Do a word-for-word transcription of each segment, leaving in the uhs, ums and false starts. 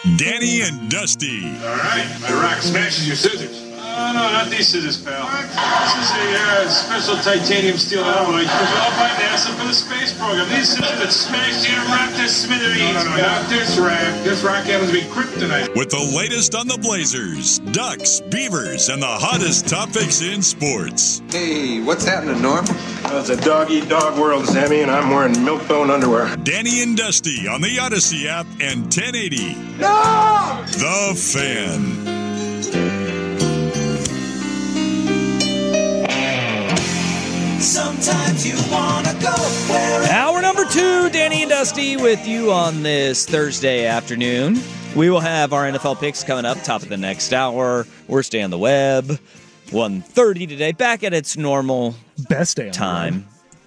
Danny and Dusty. All right, my rock smashes your scissors. Oh, no, not these scissors, pal. This is a uh, special titanium steel alloy developed by NASA for the space program. These scissors that smash your rock to smithereens. No, no, no, not this rock. This rock happens to be kryptonite. With the latest on the Blazers, Ducks, Beavers, and the hottest topics in sports. Hey, what's happening, Norm? Well, it's a dog-eat-dog world, Sammy, and I'm wearing milk-bone underwear. Danny and Dusty on the Odyssey app and ten eighty. No! The Fan. Sometimes you wanna go where Hour number two, Danny and Dusty with you on this Thursday afternoon. We will have our N F L picks coming up top of the next hour. Worst day on the web, one thirty today, back at its normal best day on time.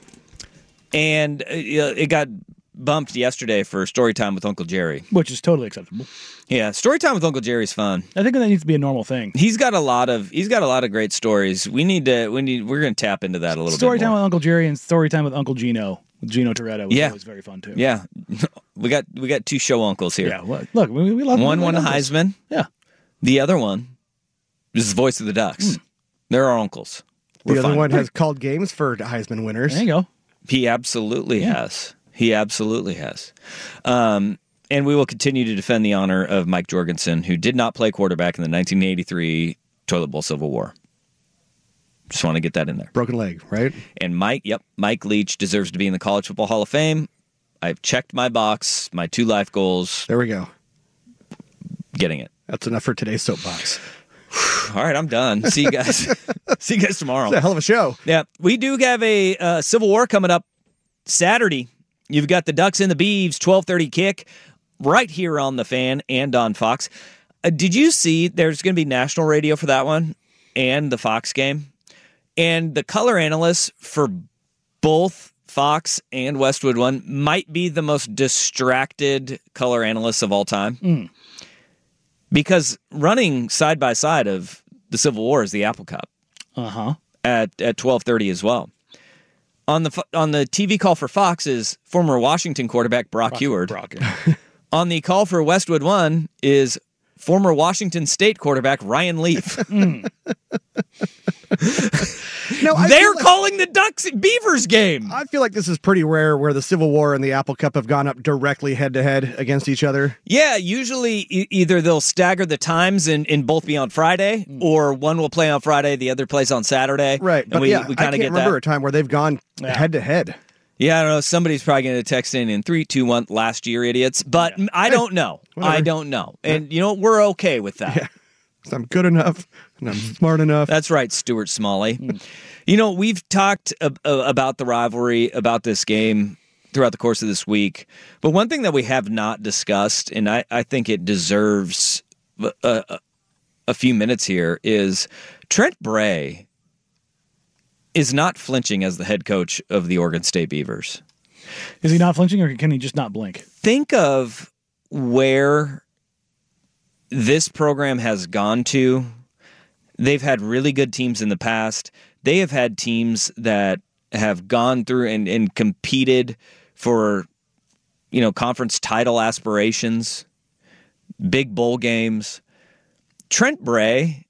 And uh, it got bumped yesterday for Story Time with Uncle Jerry, which is totally acceptable. Yeah, Story Time with Uncle Jerry's fun. I think that needs to be a normal thing. He's got a lot of he's got a lot of great stories. We need to we need we're going to tap into that a little Story bit more. Time with Uncle Jerry and Story Time with Uncle Gino. Gino Toretto was yeah. always very fun too. Yeah, we got we got two show uncles here. Yeah, well, look, we, we love one we won a uncles. Heisman. Yeah, the other one is the voice of the Ducks. Mm. They're our uncles. We're the other fine. one has called games for Heisman winners. There you go. He absolutely yeah. has. He absolutely has. Um, and we will continue to defend the honor of Mike Jorgensen, who did not play quarterback in the nineteen eighty-three Toilet Bowl Civil War. Just want to get that in there. Broken leg, right? And Mike, yep, Mike Leach deserves to be in the College Football Hall of Fame. I've checked my box, my two life goals. There we go. Getting it. That's enough for today's soapbox. All right, I'm done. See you guys. See you guys tomorrow. It's a hell of a show. Yeah, we do have a uh, Civil War coming up Saturday. You've got the Ducks and the Beavs, twelve thirty kick, right here on The Fan and on Fox. Uh, did you see there's going to be national radio for that one and the Fox game? And the color analysts for both Fox and Westwood One might be the most distracted color analysts of all time. Mm. Because running side by side of the Civil War is the Apple Cup. Uh-huh. At at twelve thirty as well. On the on the T V call for Fox is former Washington quarterback Brock, Brock Huard. Brock. On the call for Westwood One is former Washington State quarterback Ryan Leaf. mm. No, I They're like, calling the Ducks Beavers game. I feel like this is pretty rare where the Civil War and the Apple Cup have gone up directly head to head against each other. Yeah, usually e- either they'll stagger the times and, and both be on Friday, mm. or one will play on Friday, the other plays on Saturday. Right, and but we, yeah, we I can't get remember that. a time where they've gone head to head. Yeah, I don't know. Somebody's probably going to text in in three, two, one, last year, idiots. But yeah. I don't know. I don't know. And, you know, we're okay with that. Yeah. I'm good enough, and I'm smart enough. That's right, Stuart Smalley. Mm. You know, we've talked ab- about the rivalry, about this game throughout the course of this week. But one thing that we have not discussed, and I, I think it deserves a, a, a few minutes here, is Trent Bray is not flinching as the head coach of the Oregon State Beavers. Is he not flinching, or can he just not blink? Think of where this program has gone to. They've had really good teams in the past. They have had teams that have gone through and, and competed for, you know, conference title aspirations, big bowl games. Trent Bray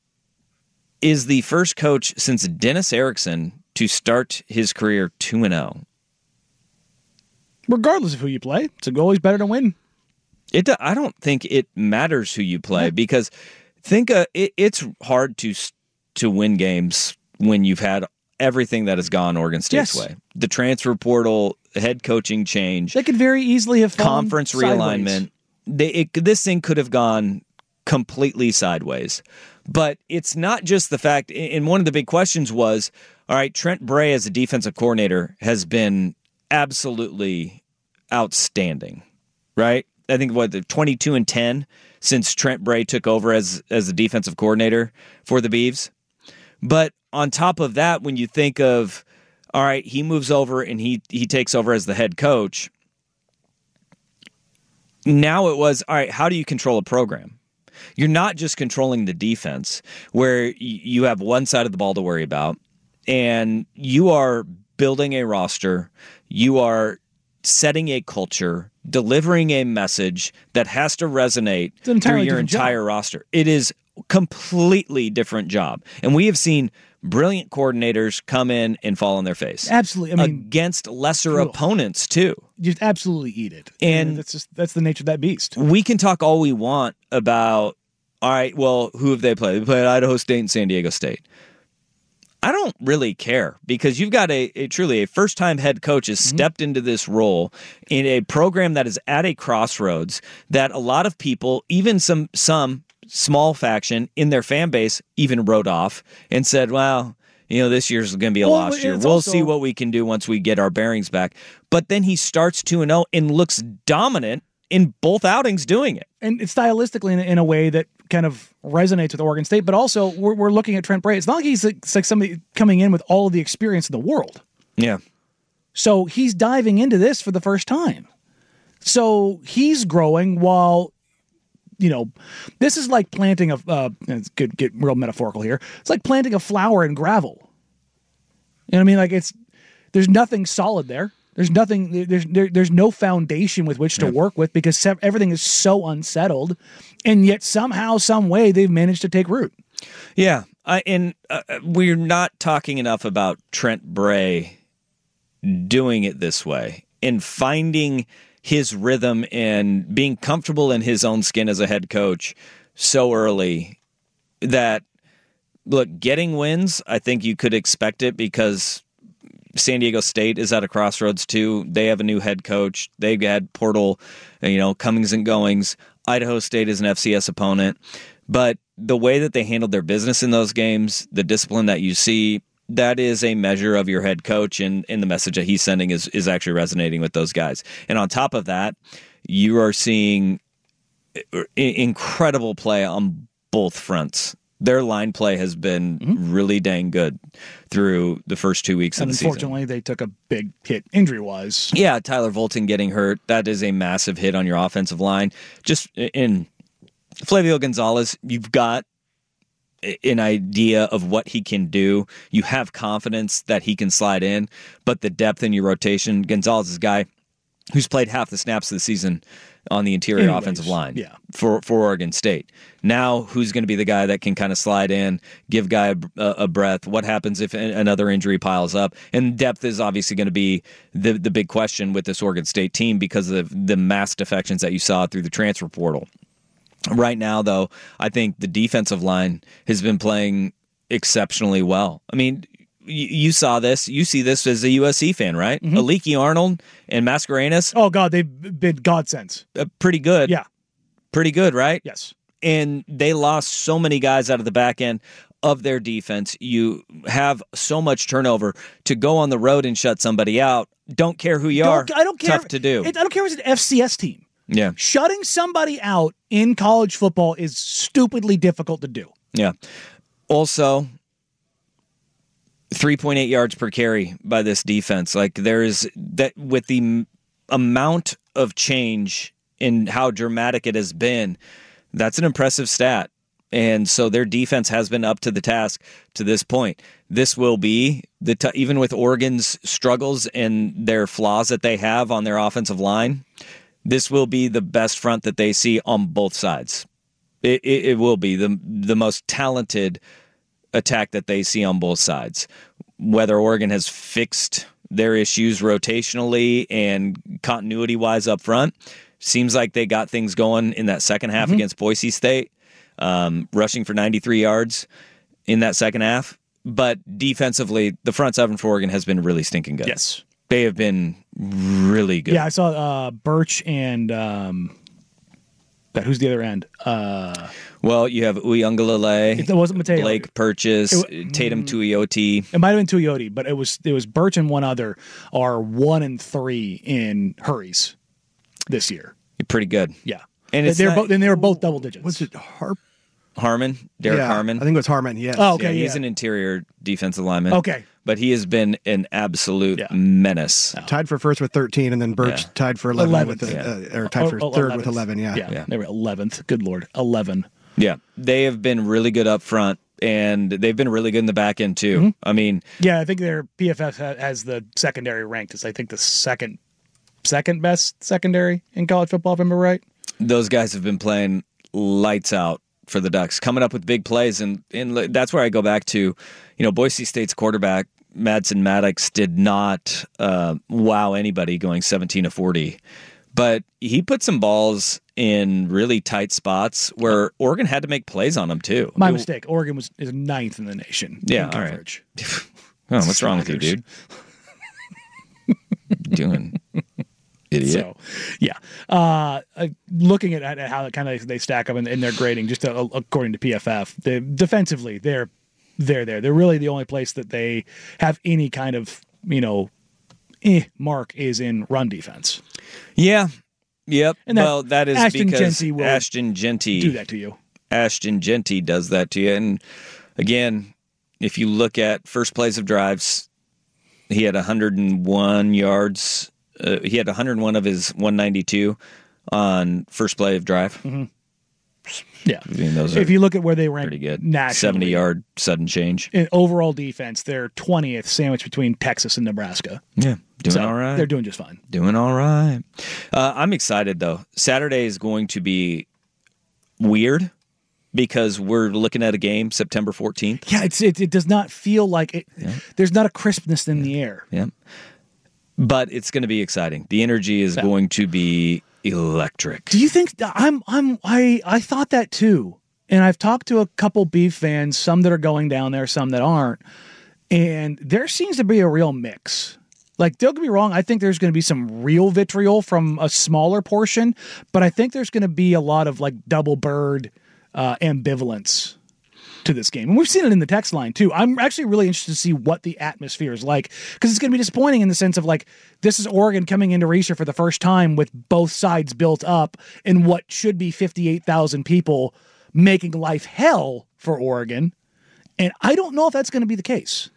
is the first coach since Dennis Erickson to start his career two and oh. Regardless of who you play, it's always better to win. It, I don't think it matters who you play, because think uh, it, it's hard to to win games when you've had everything that has gone Oregon State's yes. way. The transfer portal, head coaching change. They could very easily have fallen conference sideways. realignment. They, it, this thing could have gone completely sideways. But it's not just the fact, and one of the big questions was, all right, Trent Bray as a defensive coordinator has been absolutely outstanding, right? I think what the twenty-two and ten since Trent Bray took over as as the defensive coordinator for the Beavs. But on top of that, when you think of, all right, he moves over and he he takes over as the head coach. Now it was, all right, how do you control a program? You're not just controlling the defense, where you have one side of the ball to worry about, and you are building a roster. You are setting a culture. delivering a message that has to resonate It's an entirely through your different job. entire roster. It is completely different job. And we have seen brilliant coordinators come in and fall on their face. Absolutely. I mean, against lesser ugh. opponents too. just absolutely eat it. And that's just that's the nature of that beast. We can talk all we want about, all right, well, who have they played? They played Idaho State and San Diego State. I don't really care because you've got a, a truly a first-time head coach has Mm-hmm. stepped into this role in a program that is at a crossroads that a lot of people, even some some small faction in their fan base, even wrote off and said, well, you know, this year's going to be a Well, lost year. it's We'll also- see what we can do once we get our bearings back. But then he starts two and oh and looks dominant in both outings doing it. And it's stylistically in, in a way that kind of resonates with Oregon State, but also we're, we're looking at Trent Bray. It's not like he's like, it's like somebody coming in with all of the experience in the world. Yeah. So he's diving into this for the first time. So he's growing while, you know, this is like planting a, uh, it's good, get real metaphorical here. It's like planting a flower in gravel. You know what I mean? Like it's, there's nothing solid there. There's nothing, there's, there, there's no foundation with which to work with because se- everything is so unsettled. And yet somehow, some way they've managed to take root. Yeah. I, and uh, we're not talking enough about Trent Bray doing it this way and finding his rhythm and being comfortable in his own skin as a head coach so early that, look, getting wins, I think you could expect it because San Diego State is at a crossroads too. They have a new head coach. They've had portal, you know, comings and goings. Idaho State is an F C S opponent. But the way that they handled their business in those games, the discipline that you see, that is a measure of your head coach, and, and the message that he's sending is, is actually resonating with those guys. And on top of that, you are seeing incredible play on both fronts. Their line play has been mm-hmm. really dang good through the first two weeks and of the season. Unfortunately, they took a big hit injury-wise. Yeah, Tyler Volton getting hurt, that is a massive hit on your offensive line. Just in Flavio Gonzalez, you've got an idea of what he can do. You have confidence that he can slide in, but the depth in your rotation, Gonzalez is a guy who's played half the snaps of the season on the interior Anyways, offensive line yeah. for, for Oregon State. Now, who's going to be the guy that can kind of slide in, give guy a, a breath? What happens if another injury piles up? And depth is obviously going to be the, the big question with this Oregon State team because of the mass defections that you saw through the transfer portal. Right now, though, I think the defensive line has been playing exceptionally well. I mean, you, you saw this. You see this as a U S C fan, right? Mm-hmm. Aliki Arnold and Mascarenas. Oh, God, they've been godsends. Uh, pretty good. Yeah. Pretty good, right? Yes. And they lost so many guys out of the back end of their defense. You have so much turnover to go on the road and shut somebody out. Don't care who you don't, are. I don't care. Tough to do. It, I don't care if it's an F C S team. Yeah. Shutting somebody out in college football is stupidly difficult to do. Yeah. Also, three point eight yards per carry by this defense. Like there is that with the m- amount of change in how dramatic it has been, that's an impressive stat. And so their defense has been up to the task to this point. This will be the t- even with Oregon's struggles and their flaws that they have on their offensive line, this will be the best front that they see on both sides. It, it, it will be the the most talented attack that they see on both sides. Whether Oregon has fixed their issues rotationally and continuity-wise up front, seems like they got things going in that second half mm-hmm. against Boise State, um, rushing for ninety-three yards in that second half. But defensively, the front seven for Oregon has been really stinking good. Yes. They have been really good. Yeah, I saw uh, Birch and um, but who's the other end? Uh, well, you have Uyunglele, it wasn't Mateo. Blake Purchase, it, Tatum Tuioti. It might have been Tuioti, but it was it was Birch and one other are one and three in hurries this year. You're pretty good. Yeah, and it's they're not, both and they were both double digits. Was it Harp? Harmon, Derek yeah, Harmon. I think it was Harmon. Yes. Oh, okay. Yeah, yeah. he's an interior defensive lineman. Okay. But he has been an absolute yeah. menace. Oh. Tied for first with thirteen, and then Birch yeah. tied for eleven, eleventh, with the, yeah. uh, or tied for oh, third eleventh. with eleven. Yeah. yeah, yeah, they were eleventh. Good Lord, eleven. Yeah, they have been really good up front, and they've been really good in the back end too. Mm-hmm. I mean, yeah, I think their P F F has the secondary ranked as I think the second second best secondary in college football, if I'm right. Those guys have been playing lights out for the Ducks, coming up with big plays, and, and that's where I go back to, you know, Boise State's quarterback, Madsen Maddox, did not uh, wow anybody going seventeen to forty, but he put some balls in really tight spots where Oregon had to make plays on him too. My It- mistake. Oregon was is ninth in the nation. Yeah, in all right. coverage. Oh, what's wrong with you, dude? Doing idiot. So, yeah. Uh, uh, looking at, at how kind of they stack up in, in their grading, just uh, according to P F F, they, defensively, they're they're there. They're really the only place that they have any kind of, you know, eh, mark is in run defense. Yeah. Yep. And that well, that is Ashton because Genty will Ashton Genty Do that to you. Ashton Genty does that to you. And again, if you look at first plays of drives, he had one hundred one yards. Uh, he had one hundred one of his one ninety-two on first play of drive. Mm-hmm. Yeah. I mean, those are If you look at where they rank pretty good. nationally, seventy-yard sudden change. in overall defense, they're twentieth, sandwiched between Texas and Nebraska. Yeah, doing So all right. They're doing just fine. Doing all right. Uh, I'm excited, though. Saturday is going to be weird because we're looking at a game September fourteenth. Yeah, it's it, it does not feel like it. There's not a crispness in the air. Yeah. But it's going to be exciting. The energy is Yeah. going to be electric. Do you think I'm I'm I I thought that too. And I've talked to a couple Beef fans, some that are going down there, some that aren't. And there seems to be a real mix. Like, don't get me wrong, I think there's going to be some real vitriol from a smaller portion, but I think there's going to be a lot of like double bird uh, ambivalence to this game. And we've seen it in the text line too. I'm actually really interested to see what the atmosphere is like, because it's going to be disappointing in the sense of like, this is Oregon coming into Reser for the first time with both sides built up and what should be fifty-eight thousand people making life hell for Oregon. And I don't know if that's going to be the case.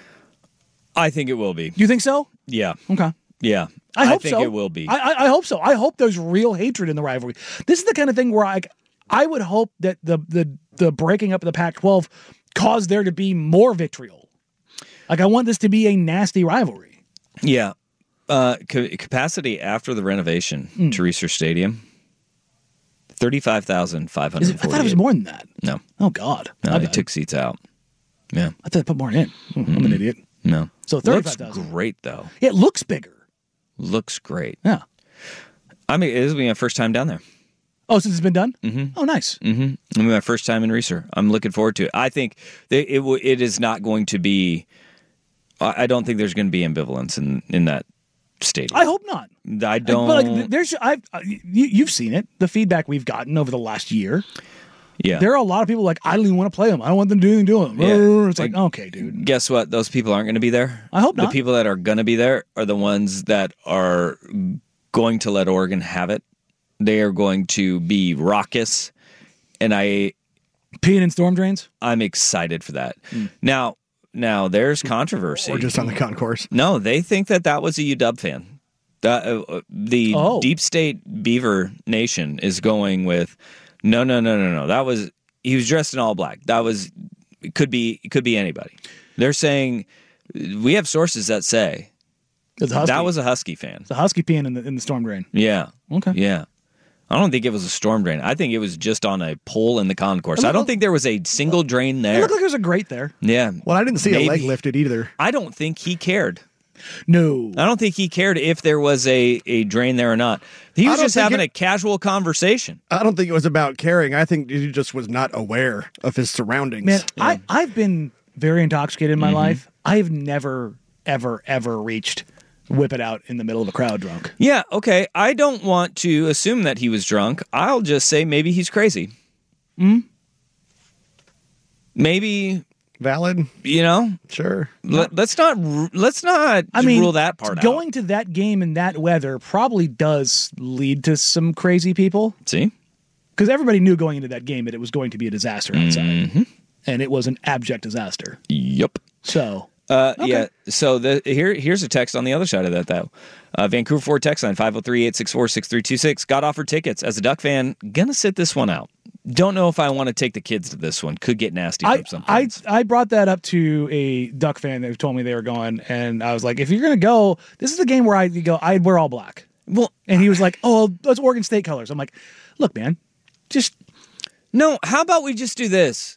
I think it will be. You think so? Yeah. Okay. Yeah. I hope think so. it will be. I, I, I hope so. I hope there's real hatred in the rivalry. This is the kind of thing where I, I would hope that the the the breaking up of the Pac twelve caused there to be more vitriol. Like, I want this to be a nasty rivalry. yeah. Uh, ca- capacity after the renovation Hmm. to Reser Stadium, thirty-five thousand five Is hundred it, I forty. thought it was more than that. No. Oh God. No, My they bad. took seats out. Yeah. I thought they put more in. Oh, I'm an idiot. No. So Looks thirty-five thousand. great, though. It looks bigger. Looks great. Yeah. I mean, this will be my first time down there. Oh, since it's been done? Mm-hmm. Oh, nice. Mm-hmm. It'll be my first time in Reser. I'm looking forward to it. I think that it w- it is not going to be. I I don't think there's going to be ambivalence in, in that stadium. I hope not. I don't. But like, there's, I've, uh, you, you've seen it. The feedback we've gotten over the last year. yeah. There are a lot of people like, I don't even want to play them. I don't want them to do anything to them. Yeah. It's like, okay, dude. Guess what? Those people aren't going to be there. I hope The not. people that are going to be there are the ones that are going to let Oregon have it. They are going to be raucous, and I Peeing in storm drains? I'm excited for that. Now, now there's controversy. Or just on the concourse. No, they think that that was a U W fan. The, uh, the Oh. Deep State Beaver Nation is going with no, no, no, no, no. That was he was dressed in all black. That was it could be it could be anybody. They're saying we have sources that say It's a husky. that was a Husky fan. It's a husky peeing in the, in the storm drain. Yeah. Okay. Yeah. I don't think it was a storm drain. I think it was just on a pole in the concourse. I don't think there was a single drain It there. looked like there's a grate there. Yeah. Well, I didn't see Maybe. a leg lifted either. I don't think he cared. No. I don't think he cared if there was a, a drain there or not. He I was don't just think having it- a casual conversation. I don't think it was about caring. I think he just was not aware of his surroundings. Man, I, I've been very intoxicated in my Mm-hmm. life. I've never, ever, ever reached whip it out in the middle of a crowd drunk. Yeah, okay. I don't want to assume that he was drunk. I'll just say maybe he's crazy. Hmm? Maybe, Valid? you know, Sure. let, let's not ru- let's not I mean, rule that part going out. to that game in that weather probably does lead to some crazy people, See? because everybody knew going into that game that it was going to be a disaster outside, Mm-hmm. and it was an abject disaster. Yep. So, Uh, Okay. Yeah. So the here here's a text on the other side of that though. Uh, Vancouver Ford text line five oh three, eight six four, six three two six. Got offered tickets as a Duck fan. Gonna sit this one out. Don't know if I want to take the kids to this one. Could get nasty I, from some I fans. I brought that up to a Duck fan that told me they were going, and I was like, if you're going to go, this is the game where I go, I'd wear all black. Well, And he was like, oh, those Oregon State colors. I'm like, look, man, just no, how about we just do this?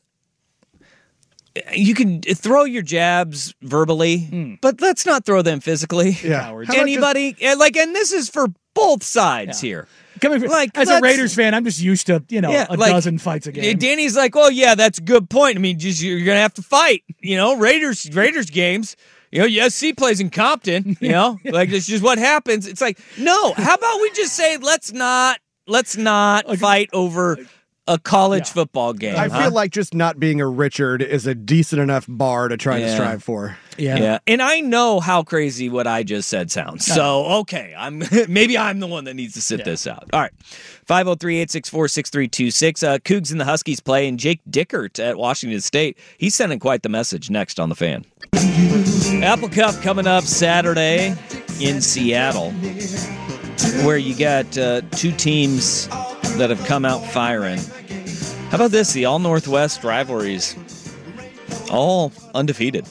You can throw your jabs verbally, but let's not throw them physically. Yeah. Cowards. How about just- Anybody, and like, and this is for both sides Yeah. here. coming from, Like, as a let's- Raiders fan, I'm just used to, you know, Yeah, a like, dozen fights a game. Danny's like, well, yeah, that's a good point. I mean, just you're gonna have to fight. You know, Raiders Raiders games. You know, U S C plays in Compton. You know, like it's just what happens. It's like, no. How about we just say let's not let's not fight over a college Yeah. football game. I huh? feel like just not being a Richard is a decent enough bar to try Yeah. to strive for. yeah. Yeah, and I know how crazy what I just said sounds. So okay, I'm maybe I'm the one that needs to sit Yeah. this out. All right, five zero three eight six four six three two six. Uh, Cougs and the Huskies play, and Jake Dickert at Washington State. He's sending quite the message. Next on the Fan, Apple Cup coming up Saturday in Seattle, where you got uh, two teams that have come out firing. How about this? The All Northwest rivalries, all undefeated.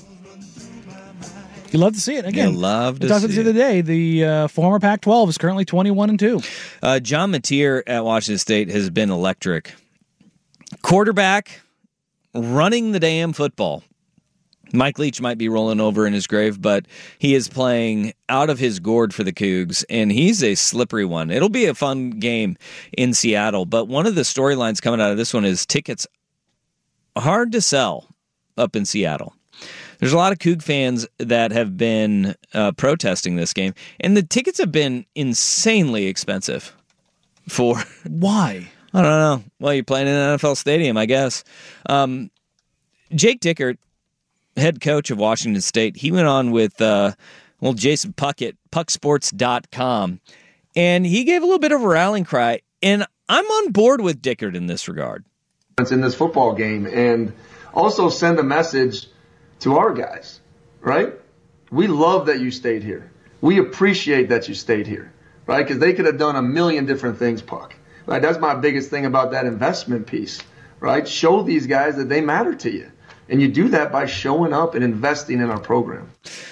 You love to see it. Again, You love to we talked see about this the other day. The uh, former Pac twelve is currently twenty-one and two. Uh, John Mateer at Washington State has been electric. Quarterback, running the damn football. Mike Leach might be rolling over in his grave, but he is playing out of his gourd for the Cougs, and he's a slippery one. It'll be a fun game in Seattle, but one of the storylines coming out of this one is tickets hard to sell up in Seattle. There's a lot of Coug fans that have been uh, protesting this game, and the tickets have been insanely expensive for, Why? I don't know. Well, you're playing in an N F L stadium, I guess. Um, Jake Dickert, head coach of Washington State, he went on with uh, well Jason Puckett, puck sports dot com, and he gave a little bit of a rallying cry, and I'm on board with Dickert in this regard. in this football game, and also send a message to our guys, right? We love that you stayed here. We appreciate that you stayed here, right? Because they could have done a million different things, Puck. Right? That's my biggest thing about that investment piece, right? Show these guys that they matter to you. And you do that by showing up and investing in our program.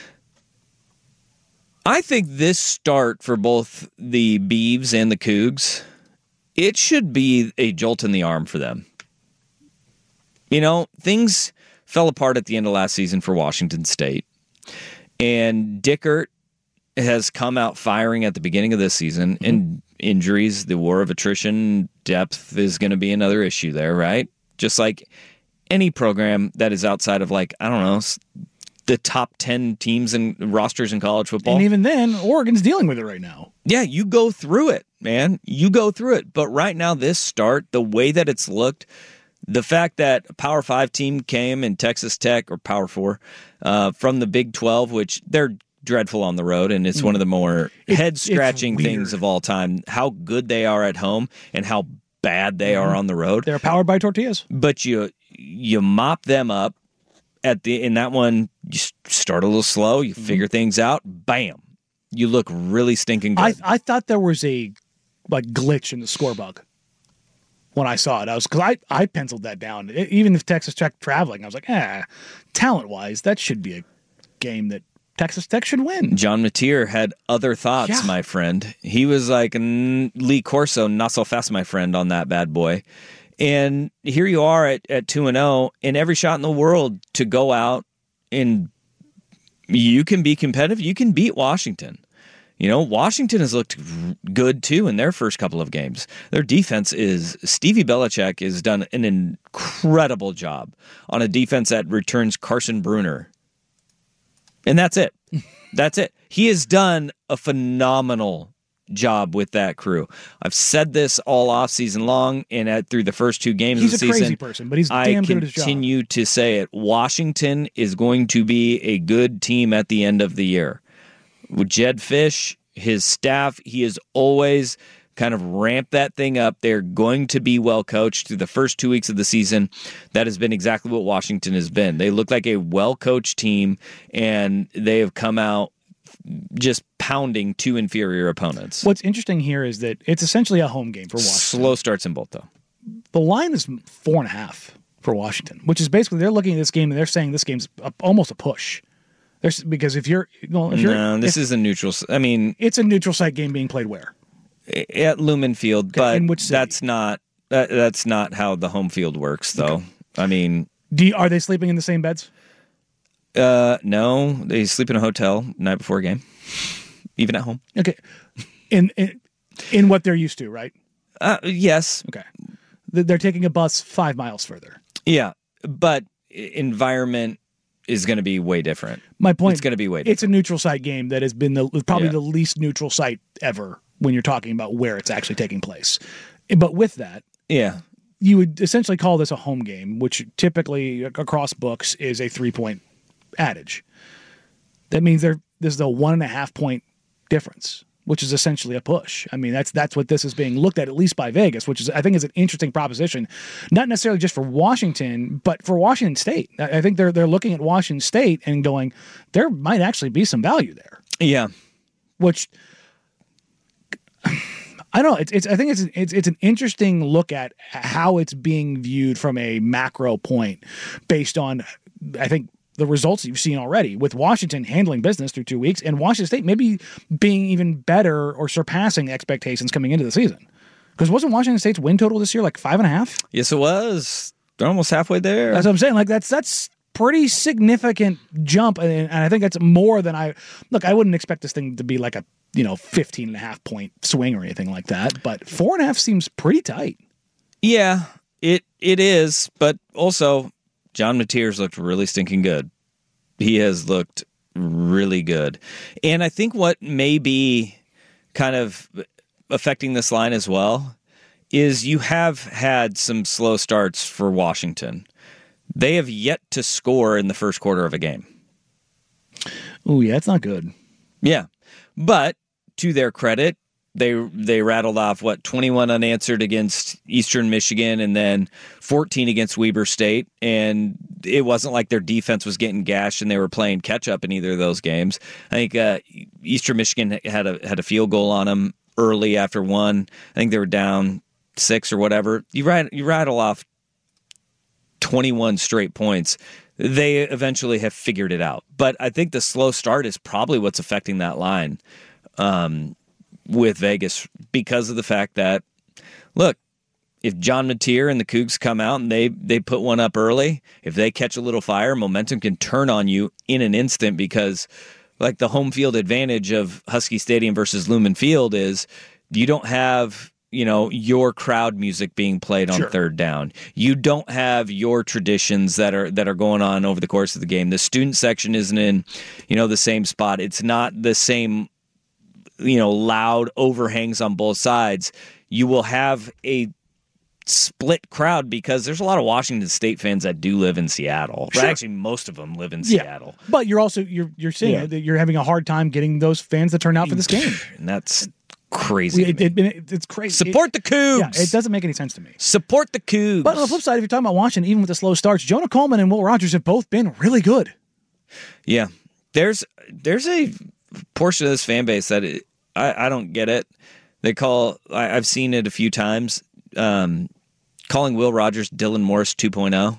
I think this start for both the Beavs and the Cougs, it should be a jolt in the arm for them. You know, things fell apart at the end of last season for Washington State. And Dickert has come out firing at the beginning of this season. Mm-hmm. And injuries, the war of attrition, depth is going to be another issue there, right? Just like any program that is outside of, like, I don't know, the top ten teams and rosters in college football. And even then, Oregon's dealing with it right now. Yeah, you go through it, man. You go through it. But right now, this start, the way that it's looked, the fact that a Power Five team came in Texas Tech, or Power Four, uh, from the Big twelve, which they're dreadful on the road, and it's mm. one of the more it, head-scratching things of all time, how good they are at home and how bad they mm. are on the road. They're powered by tortillas. But you you mop them up at the in that one, you start a little slow, you mm. figure things out, bam. You look really stinking good. I, I thought there was a like glitch in the score bug when I saw it. I was because I, I penciled that down. It, even if Texas Tech traveling, I was like, ah, talent wise, that should be a game that Texas Tech should win. John Mateer had other thoughts, yeah. my friend. He was like Lee Corso, not so fast, my friend, on that bad boy. And here you are at at two and zero, and every shot in the world to go out and you can be competitive. You can beat Washington. You know, Washington has looked good, too, in their first couple of games. Their defense is, Stevie Belichick has done an incredible job on a defense that returns Carson Bruner. And that's it. That's it. He has done a phenomenal job with that crew. I've said this all off season long, and at, through the first two games he's of the season. He's a season, crazy person, but he's damn I good at his job. I continue to say it. Washington is going to be a good team at the end of the year. With Jed Fish, his staff, he has always kind of ramped that thing up. They're going to be well coached through the first two weeks of the season. That has been exactly what Washington has been. They look like a well coached team, and they have come out just pounding two inferior opponents. What's interesting here is that it's essentially a home game for Washington. Slow starts in both, though. The line is four and a half for Washington, which is basically they're looking at this game and they're saying this game's a, almost a push. There's because if you're well, if you're No, this if, is a neutral. s- I mean, it's a neutral site game being played where? at Lumen Field, but in which city? that's not that, that's not how the home field works, though. Okay. I mean, Do you, are they sleeping in the same beds? uh, no, they sleep in a hotel night before a game, even at home. Okay, in in, in what they're used to, right? Uh, yes, Okay, they're taking a bus five miles further. yeah, but environment is going to be way different. My point, It's going to be way It's a neutral site game that has been the probably Yeah. the least neutral site ever when you're talking about where it's actually taking place. But with that, Yeah, you would essentially call this a home game, which typically across books is a three point adage. That means there this is a one and a half point difference, which is essentially a push. I mean, that's that's what this is being looked at, at least by Vegas, which is I think is an interesting proposition, not necessarily just for Washington, but for Washington State. I I think they're they're looking at Washington State and going, there might actually be some value there, yeah, which. I don't know. It's, it's. I think it's, it's. It's an interesting look at how it's being viewed from a macro point, based on, I think, the results you've seen already with Washington handling business through two weeks, and Washington State maybe being even better or surpassing expectations coming into the season. Because wasn't Washington State's win total this year like five and a half? yes, it was. They're almost halfway there. That's what I'm saying. Like that's that's pretty significant jump, and, and I think that's more than I look. I wouldn't expect this thing to be like a you know fifteen and a half point swing or anything like that, but four and a half seems pretty tight. Yeah, it it is, but also John Mateers looked really stinking good. He has looked really good. And I think what may be kind of affecting this line as well is you have had some slow starts for Washington. They have yet to score in the first quarter of a game. Oh yeah, it's not good. Yeah. But to their credit, they they rattled off, what, twenty-one unanswered against Eastern Michigan and then fourteen against Weber State. And it wasn't like their defense was getting gashed and they were playing catch-up in either of those games. I think uh, Eastern Michigan had a had a field goal on them early after one. I think they were down six or whatever. You, rat, you rattle off twenty-one straight points. They eventually have figured it out. But I think the slow start is probably what's affecting that line um, with Vegas because of the fact that, look, if John Mateer and the Cougs come out and they, they put one up early, if they catch a little fire, momentum can turn on you in an instant because like the home field advantage of Husky Stadium versus Lumen Field is you don't have you know, your crowd music being played on Sure. third down. You don't have your traditions that are that are going on over the course of the game. The student section isn't in, you know, the same spot. It's not the same, you know, loud overhangs on both sides. You will have a split crowd because there's a lot of Washington State fans that do live in Seattle. Sure. Actually, most of them live in Yeah. Seattle. But you're also you're you're saying Yeah. that you're having a hard time getting those fans to turn out for this game. And that's crazy. It, to me. it, it, it's crazy. Support the Cougs. Yeah, it doesn't make any sense to me. Support the Cougs. But on the flip side, if you're talking about Washington, even with the slow starts, Jonah Coleman and Will Rogers have both been really good. Yeah, there's there's a portion of this fan base that it, I I don't get it. They call I, I've seen it a few times. Um, calling Will Rogers Dylan Morris two point oh.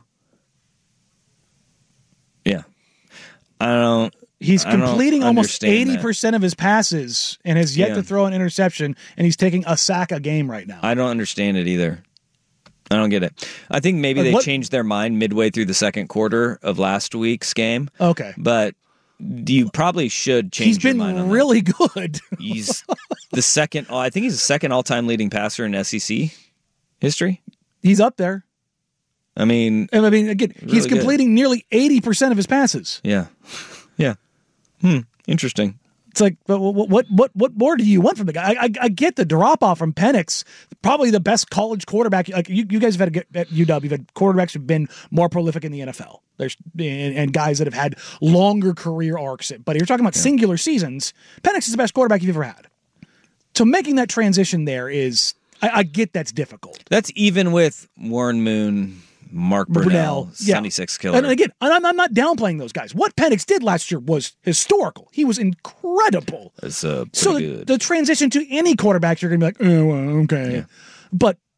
Yeah, I don't. He's I don't completing almost understand eighty that. percent of his passes and has yet Yeah. to throw an interception, and he's taking a sack a game right now. I don't understand it either. I don't get it. I think maybe Like, they what- changed their mind midway through the second quarter of last week's game. Okay. But you probably should change He's your been mind on that. really good. He's the second. Oh, I think he's the second all-time leading passer in S E C history. He's up there. I mean, And I mean, again, he's Really good. completing nearly eighty percent of his passes. yeah, yeah. Hmm. Interesting. It's like, but what, what, what, what more do you want from the guy? I, I, I get the drop off from Penix, probably the best college quarterback. Like you, you guys have had a, at U W, you've had quarterbacks who've been more prolific in the N F L. There's and, and guys that have had longer career arcs. But you're talking about singular seasons. Penix is the best quarterback you've ever had. So making that transition there is, I, I get that's difficult. That's even with Warren Moon, Mark Brunell, yeah. seventy-six killer. And again, I'm, I'm not downplaying those guys. What Penix did last year was historical. He was incredible. It's uh, pretty So the, good. the transition to any quarterback, you're going to be like, oh, well, okay. Yeah. But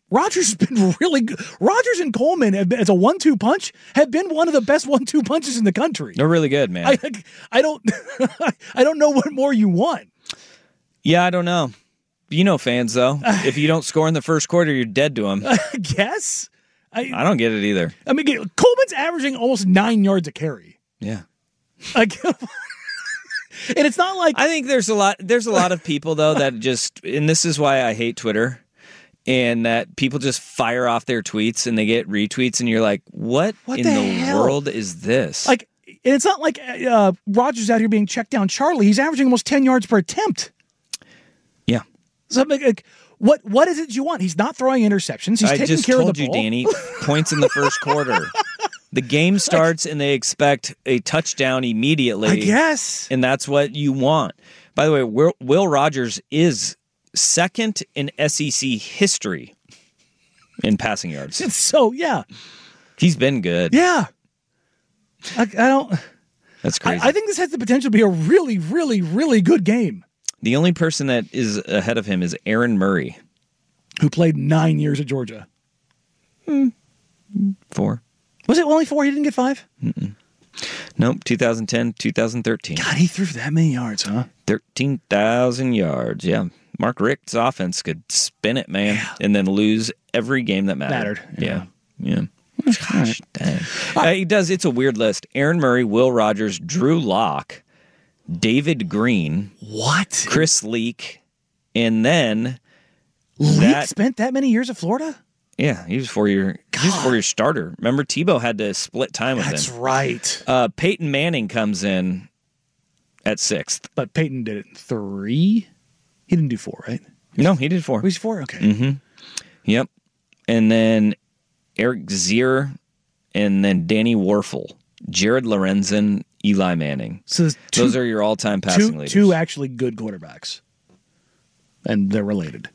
Rodgers has been really good. Rodgers and Coleman, have been, as a one two punch, have been one of the best one two punches in the country. They're really good, man. I, I don't I don't know what more you want. Yeah, I don't know. You know fans, though. If you don't score in the first quarter, you're dead to them. I guess. I, I don't get it either. I mean, Coleman's averaging almost nine yards a carry. Yeah. Like, and it's not like I think there's a lot. There's a lot of people though that just, and this is why I hate Twitter, and that people just fire off their tweets and they get retweets, and you're like, what, What in the the, hell? world is this? like, and it's not like uh, Rodgers out here being checked down Charlie. He's averaging almost ten yards per attempt. yeah. So like, like, what what is it you want? He's not throwing interceptions. He's I taking just care told of the you, ball. Danny. Points in the first quarter. The game starts and they expect a touchdown immediately. I guess. And that's what you want. By the way, Will, Will Rogers is second in S E C history in passing yards. It's so yeah, He's been good. yeah. I, I don't. That's I, crazy. I think this has the potential to be a really, really, really good game. The only person that is ahead of him is Aaron Murray. Who played nine years at Georgia? Four. Was it only four? He didn't get five. Nope. twenty ten, twenty thirteen. God, he threw that many yards, huh? thirteen thousand yards. Yeah. Mark Richt's offense could spin it, man, Yeah. and then lose every game that mattered. Mattered, yeah. Yeah. Yeah. Gosh, dang. Uh, he does. It's a weird list. Aaron Murray, Will Rogers, Drew Lock, David Green, What? Chris Leak, and then Leak that- spent that many years at Florida? yeah, he was four year. He was four year starter. Remember, Tebow had to split time with That's him. right. Uh, Peyton Manning comes in at sixth. But Peyton did it in three. He didn't do four, right? No, he did four. Was he four? Okay. Mm-hmm. Yep. And then Eric Zier, and then Danny Warfel, Jared Lorenzen, Eli Manning. So there's two, Those are your all-time passing two, leaders. two actually good quarterbacks, and they're related.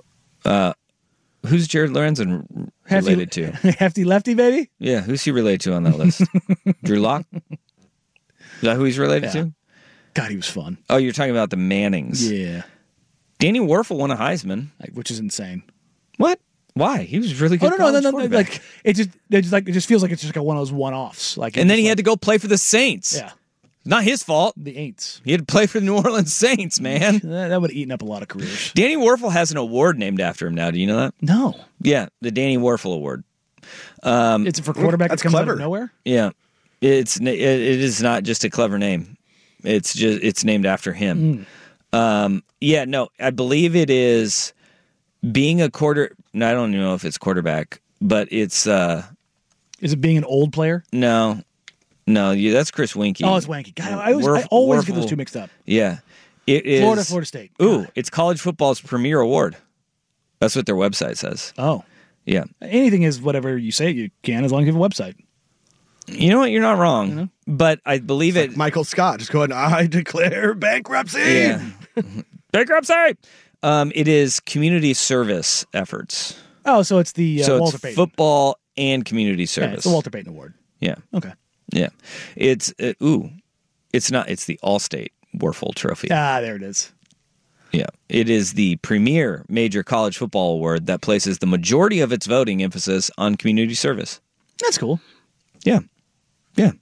Who's Jared Lorenzen Hefty- related to? Hefty lefty, baby. Yeah, who's he related to on that list? Drew Lock? Is that who he's related Yeah. to? God, he was fun. Oh, you're talking about the Mannings. Yeah, Danny Warfel won a Heisman. like, which is insane. What? Why? He was really Oh good. no, no, no, college no, no! quarterback. Like it just, it just like it just feels like it's just like one of those one-offs. Like, and then he had to go play for the Saints. yeah, Not his fault. the Aints. He had to play for the New Orleans Saints, man. That, that would have eaten up a lot of careers. Danny Warfel has an award named after him now. Do you know that? No, Yeah, the Danny Warfel Award. Um, it's for quarterback that That's comes out clever. of nowhere. Yeah, it's it, it is not just a clever name. It's just it's named after him. Um, yeah, no, I believe it is being a quarter. No, I don't even know if it's quarterback, but it's uh, Is it being an old player? no, no. Yeah, that's Chris Winkie. Oh, it's Wanky. God, I always, I Werf- always get Werfel. those two mixed up. Yeah, it is Florida, Florida State. Ooh, God. it's college football's premier award. That's what their website says. Oh, Yeah. anything is whatever you say you can as long as you have a website. You know what? You're not wrong. But I believe it. Michael Scott just going, I declare bankruptcy. Yeah. Bankruptcy. Um, it is community service efforts. Oh, so it's the uh, so Walter it's Payton. football and community Yeah, service. it's the Walter Payton Award. Yeah. Okay. Yeah. It's uh, ooh. It's not. It's the Allstate Warfel Trophy. Ah, there it is. Yeah. It is the premier major college football award that places the majority of its voting emphasis on community service. That's cool. Yeah. Yeah.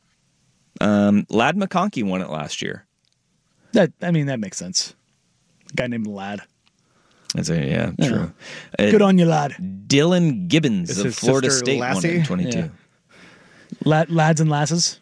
Um, Lad McConkey won it last year. That I mean, that makes sense. A guy named Lad. That's a, yeah, true. Uh, Good on you, lad. Dylan Gibbons Is of his Florida sister State won it Lassie? in twenty-two. Yeah. Lad, lads and lasses.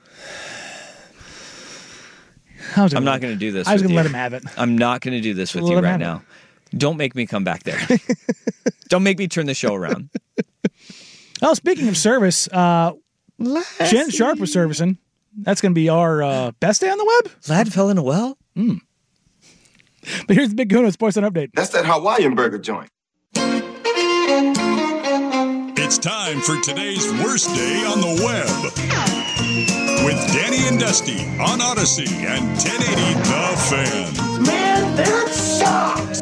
I was I'm gonna- not going to do this. I was with going to let you. him have it. I'm not going to do this with Let you him right have it. now. Don't make me come back there. Don't make me turn the show around. Oh, speaking of service, uh, Jen Sharp was servicing. That's going to be our uh, best day on the web. Lad fell in a well? But here's the Big Kuno Sports Center update. That's that Hawaiian burger joint. It's time for today's worst day on the web. With Danny and Dusty on Odyssey and ten eighty The Fan. Man, that sucks!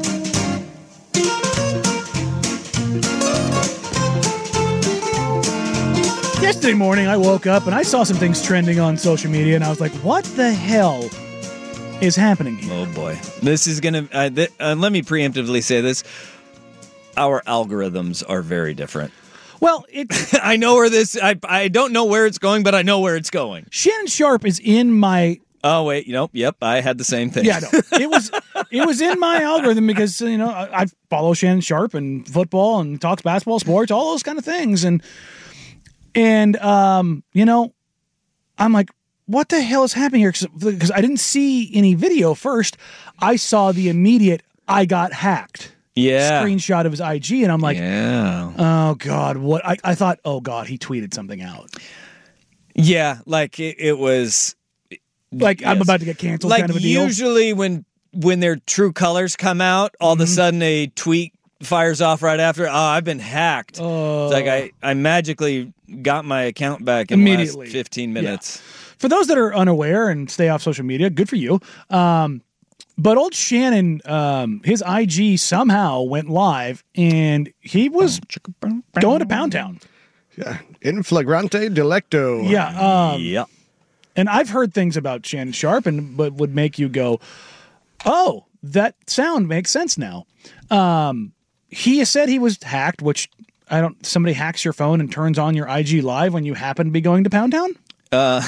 Yesterday morning, I woke up and I saw some things trending on social media, and I was like, what the hell is happening here? Oh, boy. This is going to... Uh, th- uh, let me preemptively say this. our algorithms are very different. Well, it. I know where this. I I don't know where it's going, but I know where it's going. Shannon Sharp is in my. Oh wait, you know, yep, I had the same thing. Yeah, no, it was it was in my algorithm because you know I, I follow Shannon Sharp and football and talks basketball, sports, all those kind of things, and and um, you know, I'm like, what the hell is happening here? Because I didn't see any video first. I saw the immediate I got hacked. Yeah. Screenshot of his I G, and I'm like, yeah. Oh God, what? I, I thought, oh God, he tweeted something out. Yeah, like it, it was. Like yes. I'm about to get canceled like kind of a deal. Usually when when their true colors come out, all mm-hmm. of a sudden a tweet fires off right after. Oh, I've been hacked. Uh, it's like I, I magically got my account back in immediately. The last fifteen minutes. Yeah. For those that are unaware and stay off social media, good for you. Um, but old Shannon, um, his I G somehow went live, and he was going to Pound Town. Yeah, in flagrante delicto. Yeah. Um, yeah. And I've heard things about Shannon Sharp, and but would make you go, "Oh, that sound makes sense now." Um, he said he was hacked, which I don't. Somebody hacks your phone and turns on your I G Live when you happen to be going to Pound Town. Uh,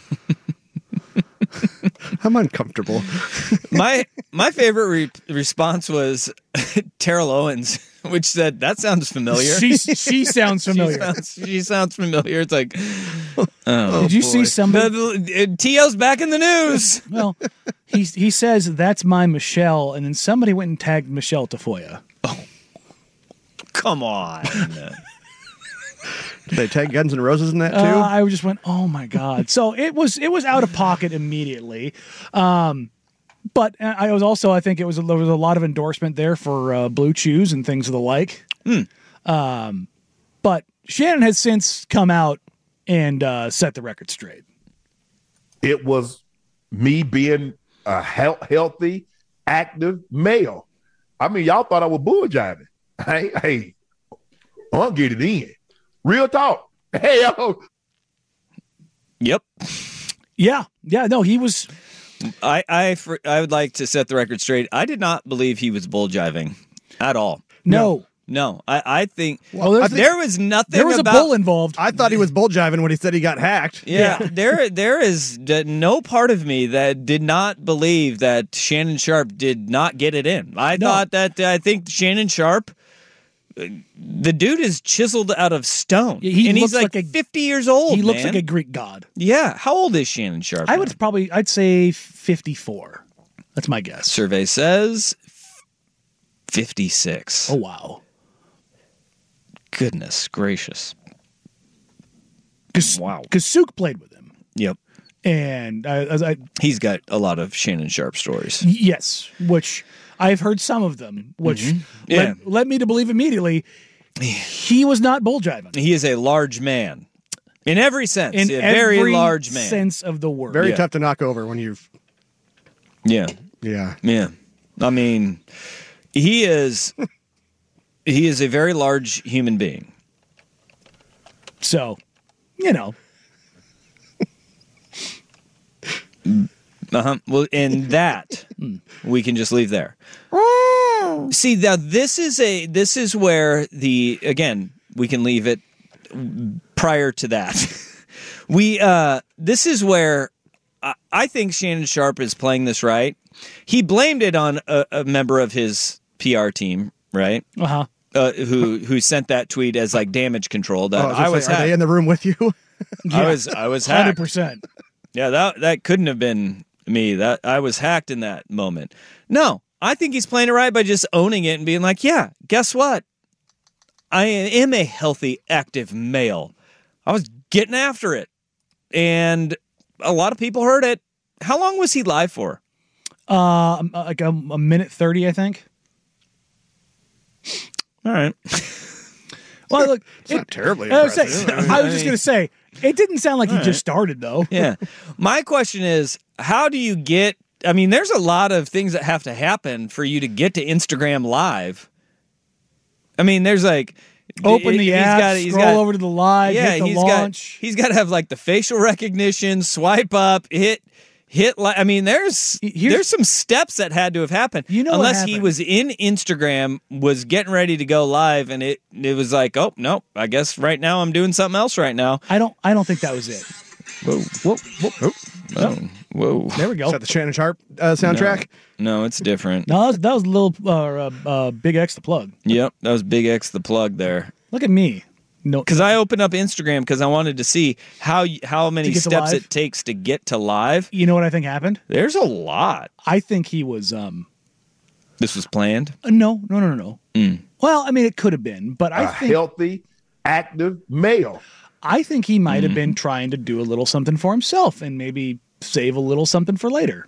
I'm uncomfortable. my my favorite re- response was Terrell Owens, which said, "That sounds familiar." She she sounds familiar. she, sounds, she sounds familiar. It's like, oh, did you boy. see somebody? The, the, T O's back in the news. Well, he he says that's my Michelle, and then somebody went and tagged Michelle Tafoya. Oh, come on. Did they tag Guns N' Roses in that too? Uh, I just went, oh my God. So it was it was out of pocket immediately. Um, but I was also, I think it was, there was a lot of endorsement there for uh, Blue Chews and things of the like. Mm. Um, but Shannon has since come out and uh, set the record straight. It was me being a he- healthy, active male. I mean, y'all thought I was bull jiving. Hey, hey, I'll get it in. Real talk. Hey, yo. Yep. Yeah. Yeah. No, he was. I, I, for, I would like to set the record straight. I did not believe he was bull jiving at all. No. No. I, I think well, I there was nothing There was about, a bull involved. I thought he was bull jiving when he said he got hacked. Yeah. yeah. there, there is no part of me that did not believe that Shannon Sharp did not get it in. I no. thought that, I think Shannon Sharp, the dude is chiseled out of stone, he and he's like, like a, fifty years old. He looks man. like a Greek god. Yeah, how old is Shannon Sharp? I would now? probably, I'd say fifty-four. That's my guess. Survey says fifty-six. Oh wow! Goodness gracious! Cause, wow, because Suk played with him. Yep, and I, as I, he's got a lot of Shannon Sharp stories. Yes, which. I've heard some of them, which mm-hmm. yeah. led, led me to believe immediately he was not bull jiving. He is a large man in every sense. In a every very large man, sense of the word. Very yeah. tough to knock over when you've. Yeah, yeah, yeah. I mean, he is. he is a very large human being. So, you know. Uh-huh. Well, and that we can just leave there. See, now this is a this is where the again we can leave it prior to that. we uh, this is where I, I think Shannon Sharp is playing this right. He blamed it on a, a member of his P R team, right? Uh-huh. Uh Who who sent that tweet as like damage control. That oh, I was, I was say, are they in the room with you? yeah. I was I was hacked. one hundred percent. Yeah, that that couldn't have been me. That I was hacked in that moment. No, I think he's playing it right by just owning it and being like, yeah, guess what? I am a healthy, active male. I was getting after it. And a lot of people heard it. How long was he live for? Uh, like a, a minute thirty, I think. All right. Well, look, it's it, not terribly I was, impressive. say, I was just going to say, it didn't sound like All he right. just started, though. Yeah. My question is, how do you get, I mean, there's a lot of things that have to happen for you to get to Instagram Live. I mean, there's like... Open the he's app, got, he's scroll got, over to the live, yeah, hit the he's launch. Got, he's got to have like the facial recognition, swipe up, hit hit like I mean, there's Here's- there's some steps that had to have happened. You know what unless he happened. was in Instagram, was getting ready to go live, and it it was like, oh nope, I guess right now I'm doing something else right now. I don't. I don't think that was it. Whoa, whoa, whoa, oh, whoa. There we go. Is that the Shannon Sharp uh, soundtrack? No, no, it's different. No, that was, that was a little uh, uh, uh, Big X the plug. Yep, that was Big X the plug there. Look at me. No, Because I opened up Instagram because I wanted to see how how many To get to steps live? it takes to get to live. you know what I think happened? There's a lot. I think he was. Um, This was planned. uh, no, no, no, no. no. Mm. Well, I mean, it could have been, but I A think healthy, active male. I think he might have Mm-hmm. been trying to do a little something for himself and maybe save a little something for later.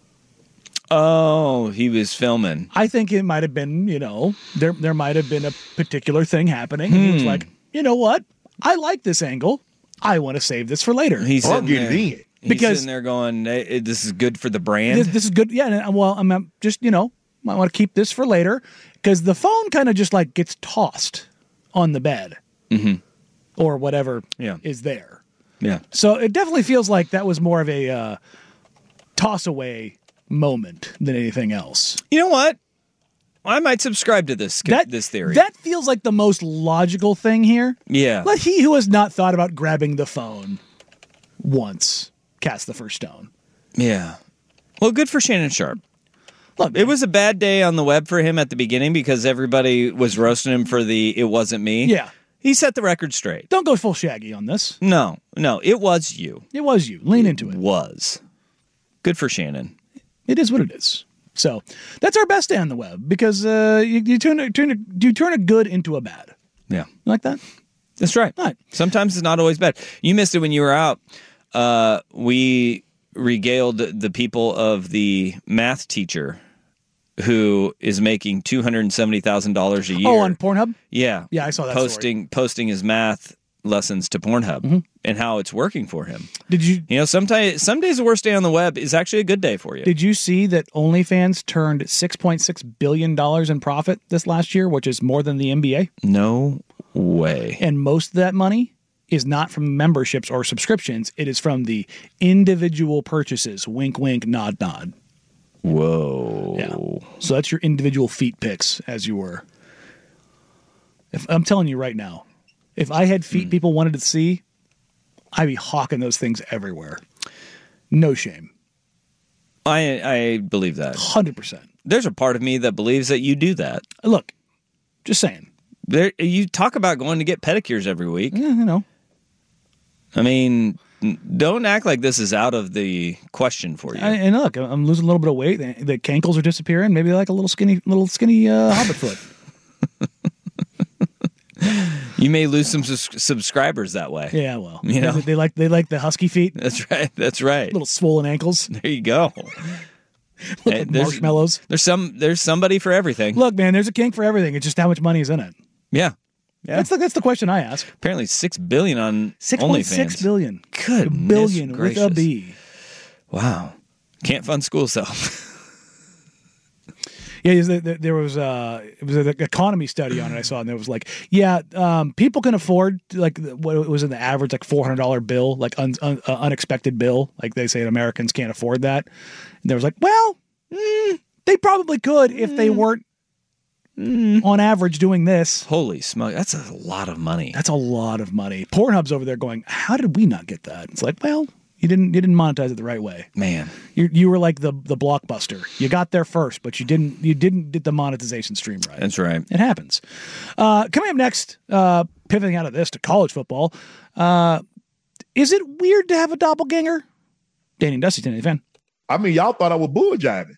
Oh, he was filming. I think it might have been, you know, there there might have been a particular thing happening. And he Hmm. was like, you know what? I like this angle. I want to save this for later. He's I'll sitting get it there. in. He's Because- sitting there going, hey, "This is good for the brand." this, this is good. Yeah. and, Well, I'm I'm just, you know, I want to keep this for later because the phone kind of just like gets tossed on the bed or whatever Yeah. is there. yeah. So it definitely feels like that was more of a uh, toss away moment than anything else. You know what? I might subscribe to this That this theory. That feels like the most logical thing here. yeah. Let he who has not thought about grabbing the phone once cast the first stone. Yeah. Well, good for Shannon Sharp. Look, It was a bad day on the web for him at the beginning because everybody was roasting him for the "it wasn't me." Yeah. He set the record straight. Don't go full Shaggy on this. No, no, it was you. It was you. Lean into it. Was. Good for Shannon. It is what it is. So that's our best day on the web because uh, you, you turn a, turn a, you turn a good into a bad. Yeah. You like that? That's right. All right. Sometimes it's not always bad. You missed it when you were out. Uh, we regaled the people of the math teacher who is making two hundred seventy thousand dollars a year. Oh, on Pornhub? Yeah. Yeah, I saw that Posting posting his math lessons to Pornhub Mm-hmm. and how it's working for him. Did you You know, sometimes some days the worst day on the web is actually a good day for you. did you see that OnlyFans turned six point six billion dollars in profit this last year, which is more than the N B A? No way. And most of that money is not from memberships or subscriptions. It is from the individual purchases. Wink, wink, nod, nod. Whoa. Yeah. So that's your individual feet pics, as you were. If I'm telling you right now, if I had feet people wanted to see, I'd be hawking those things everywhere. No shame. I I believe that. one hundred percent. There's a part of me that believes that you do that. Look, just saying. There, you talk about going to get pedicures every week. Yeah, you know. I mean, n- don't act like this is out of the question for you. I, and look, I'm losing a little bit of weight. The, the cankles are disappearing. Maybe like a little skinny, little skinny uh, hobbit foot. you may lose some sus- subscribers that way. Yeah, well, You know? they, they like they like the husky feet, That's right. That's right. little swollen ankles, There you go. Hey, there's- marshmallows. There's some. There's somebody for everything. Look, man, there's a kink for everything. It's just how much money is in it. Yeah. Yeah. That's the that's the question I ask. Apparently six billion on Six point OnlyFans. six billion. Goodness billion gracious. with a B. Wow. Can't fund school though. Yeah, is there, there was uh, it was an economy study on it I saw, and it was like, yeah, um, people can afford like what was in the average like four hundred dollar bill, like un, un, uh, unexpected bill, like they say Americans can't afford that. And there was like, well, mm, they probably could if they weren't Mm. on average doing this. Holy smoke, that's a lot of money. That's a lot of money. Pornhub's over there going, how did we not get that? It's like, well, you didn't you didn't monetize it the right way. Man. You you were like the the Blockbuster. You got there first, but you didn't you didn't get the monetization stream right. That's right. It happens. Uh, coming up next, uh, pivoting out of this to college football. Uh, is it weird to have a doppelganger? Danny and Dusty, Danny fan. I mean, y'all thought I was bull jiving.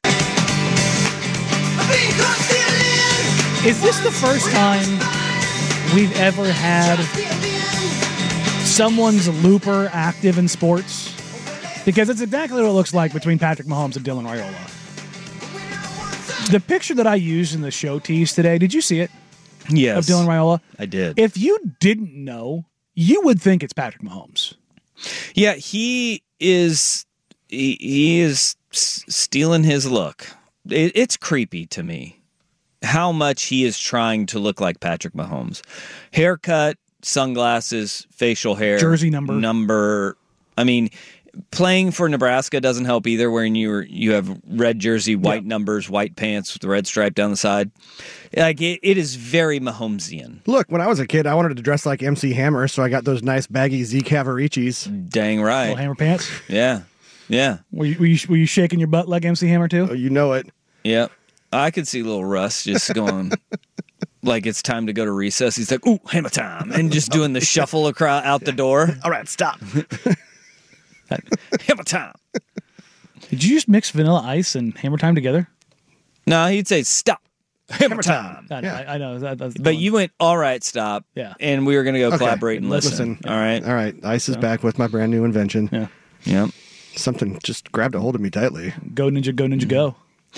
Is this the first time we've ever had someone's looper active in sports? Because it's exactly what it looks like between Patrick Mahomes and Dylan Raiola. The picture that I used in the show tease today, did you see it? Yes. Of Dylan Raiola? I did. If you didn't know, you would think it's Patrick Mahomes. Yeah, he is he, he is s- stealing his look. It, it's creepy to me how much he is trying to look like Patrick Mahomes. Haircut, sunglasses, facial hair, Jersey number. Number. I mean, playing for Nebraska doesn't help either, wherein you you have red jersey, white yep. numbers, white pants with the red stripe down the side. Like it, it is very Mahomesian. Look, when I was a kid, I wanted to dress like M C Hammer, so I got those nice baggy Z Cavaricis. Dang right. Little Hammer pants? Yeah. Yeah. Were you, were you were you shaking your butt like M C Hammer too? Oh, you know it. Yep. I could see little Russ just going like it's time to go to recess. He's like, ooh, hammer time. And just doing the shuffle across out the door. All right, stop. Hammer time. Did you just mix Vanilla Ice and Hammer Time together? No, he'd say, stop. Hammer, hammer time. time. I, yeah. I, I know. That, that's but you went, all right, stop. Yeah. And we were going to go okay. collaborate and listen. listen. All right. All right. Ice is so. back with my brand new invention. Yeah. Yep. Something just grabbed a hold of me tightly. Go Ninja, go Ninja, go.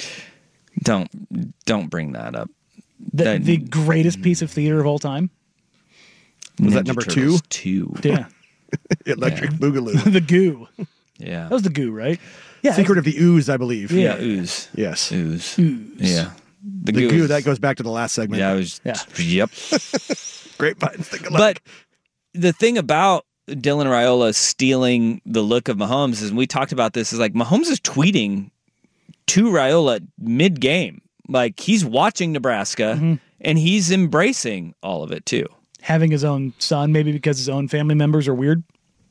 Don't don't bring that up. The, that, the greatest piece of theater of all time. Was Ninja that number Turtles two? Two. Yeah. Electric yeah. Boogaloo. The goo. Yeah. That was the goo, right? Yeah. Secret of the Ooze, I believe. Yeah, yeah ooze. Yes. Ooze. Ooze. Yeah. The, the goo, goo, that goes back to the last segment. Yeah, I was. Yeah. Yep. Grapevines. Think alike. But the thing about Dylan Raiola stealing the look of Mahomes is, and we talked about this, is like Mahomes is tweeting to Raiola mid-game. Like he's watching Nebraska mm-hmm. and he's embracing all of it too. Having his own son, maybe because his own family members are weird?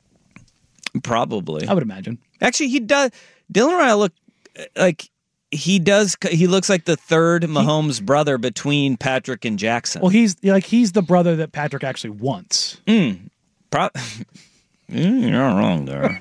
Probably. I would imagine. Actually, he does. Dylan Raiola, like, he does. He looks like the third Mahomes he, brother between Patrick and Jackson. Well, he's like he's the brother that Patrick actually wants. Mm. Pro- You're not wrong there.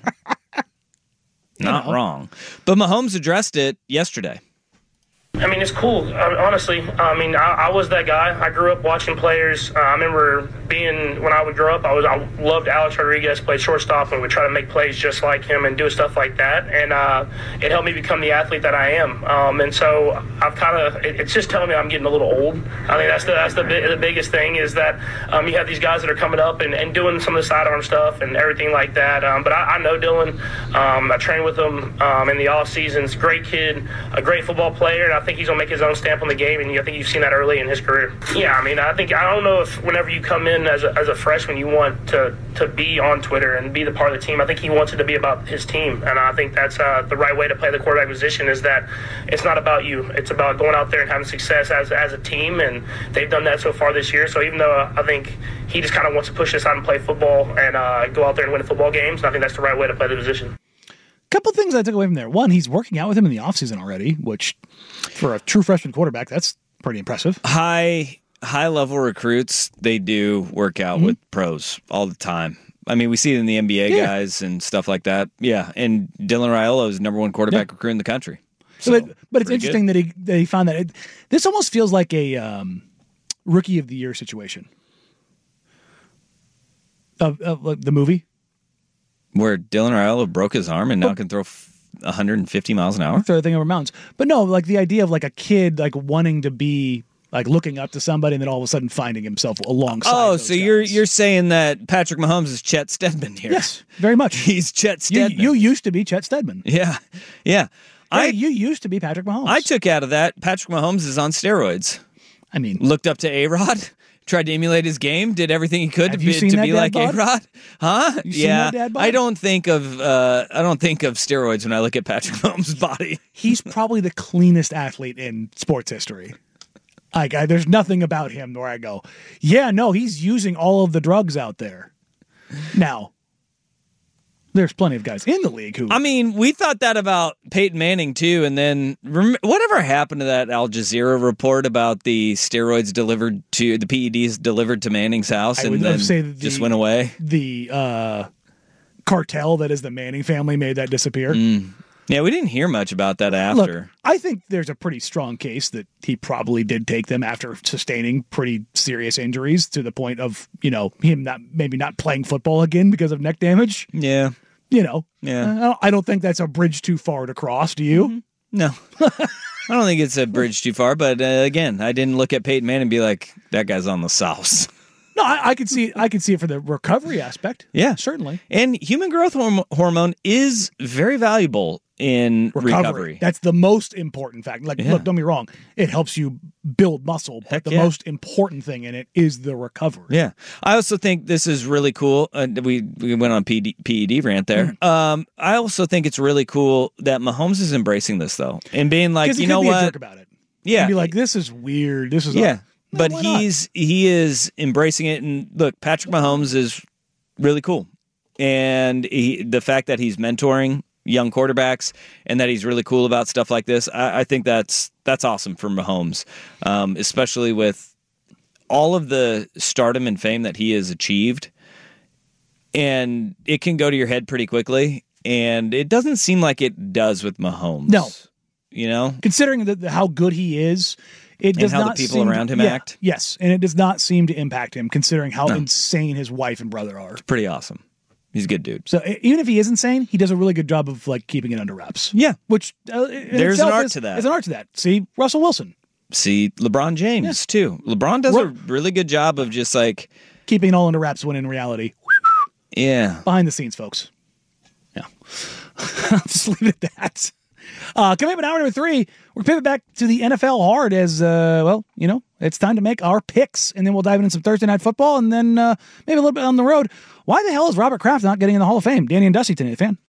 Not know. wrong. But Mahomes addressed it yesterday. I mean, it's cool, honestly. I mean, I, I was that guy. I grew up watching players. Uh, I remember being, when I would grow up, I was I loved Alex Rodriguez, played shortstop, and would try to make plays just like him and do stuff like that. And uh, it helped me become the athlete that I am. Um, and so I've kind of, it, it's just telling me I'm getting a little old. I think that's the that's the, the biggest thing is that um, you have these guys that are coming up and, and doing some of the sidearm stuff and everything like that. Um, but I, I know Dylan. Um, I train with him um, in the off seasons. Great kid, a great football player, and I think he's going to make his own stamp on the game, and I think you've seen that early in his career. Yeah, I mean, I think, I don't know if whenever you come in as a, as a freshman, you want to, to be on Twitter and be the part of the team. I think he wants it to be about his team, and I think that's uh, the right way to play the quarterback position is that it's not about you. It's about going out there and having success as, as a team, and they've done that so far this year. So even though I think he just kind of wants to push us out and play football and uh, go out there and win football games, and I think that's the right way to play the position. Couple things I took away from there. One, he's working out with him in the offseason already, which for a true freshman quarterback, that's pretty impressive. High high level recruits, they do work out mm-hmm. with pros all the time. I mean, we see it in the N B A yeah. guys and stuff like that. Yeah, and Dylan Raiola is number one quarterback yeah. recruit in the country. So, but but it's interesting that he that he found that. It, this almost feels like a um, rookie of the year situation of, of like, the movie. Where Dylan Raiola broke his arm and now but, can throw one hundred fifty miles an hour? Throw the thing over mountains. But no, like the idea of like a kid like wanting to be like looking up to somebody and then all of a sudden finding himself alongside. Oh, those so guys. you're you're saying that Patrick Mahomes is Chet Steadman here? Yes, very much. He's Chet Steadman. You, you used to be Chet Steadman. Yeah, yeah. Hey, I you used to be Patrick Mahomes. I took out of that Patrick Mahomes is on steroids. I mean, looked up to A-Rod. Tried to emulate his game, did everything he could Have to you be, seen to that be dad like bod? A-Rod. Huh? You seen yeah. that dad bod? I don't think of uh, I don't think of steroids when I look at Patrick Mahomes' body. He's probably the cleanest athlete in sports history. Like, I, there's nothing about him where I go, yeah, no, he's using all of the drugs out there. Now, there's plenty of guys in the league who... I mean, we thought that about Peyton Manning, too, and then rem- whatever happened to that Al Jazeera report about the steroids delivered to... the P E Ds delivered to Manning's house I and would then say the, just went away? The uh, cartel that is the Manning family made that disappear. Mm. Yeah, we didn't hear much about that after. Look, I think there's a pretty strong case that he probably did take them after sustaining pretty serious injuries to the point of, you know, him not maybe not playing football again because of neck damage. Yeah. You know, yeah. I don't, I don't think that's a bridge too far to cross. Do you? Mm-hmm. No. I don't think it's a bridge too far. But uh, again, I didn't look at Peyton Manning and be like, that guy's on the sauce. No, I, I could see I could see it for the recovery aspect. Yeah, certainly. And human growth horm- hormone is very valuable in recovery. recovery. That's the most important fact. Like, Yeah. look, don't be wrong. It helps you build muscle, but Heck the yeah. most important thing in it is the recovery. Yeah. I also think this is really cool. Uh, we, we went on P D, P E D rant there. Mm. Um, I also think it's really cool that Mahomes is embracing this, though, and being like, Because he you could know be what? a jerk about it. Yeah. He'd be like, this is weird. This is Yeah. a- No, but why not? he's he is embracing it. And look, Patrick Mahomes is really cool. And he, the fact that he's mentoring young quarterbacks and that he's really cool about stuff like this, I, I think that's that's awesome for Mahomes, um, especially with all of the stardom and fame that he has achieved. And it can go to your head pretty quickly. And it doesn't seem like it does with Mahomes. No. You know? Considering the, the, how good he is, it does And how the not people seem around to, him yeah, act? Yes, and it does not seem to impact him, considering how No. insane his wife and brother are. Pretty awesome. He's a good dude. So e- even if he is insane, he does a really good job of like keeping it under wraps. Yeah. Which uh, in There's an itself art is- to that. There's an art to that. See, Russell Wilson See LeBron James too. LeBron does a Ru- really good job of just like keeping it all under wraps when in reality, yeah. behind the scenes, folks. Yeah, I'll just leave it at that. Uh, coming up in hour number three, we're pivot back to the N F L hard as, uh, well, you know, it's time to make our picks, and then we'll dive into some Thursday Night Football, and then uh, maybe a little bit on the road. Why the hell is Robert Kraft not getting in the Hall of Fame? Danny and Dusty today, fan.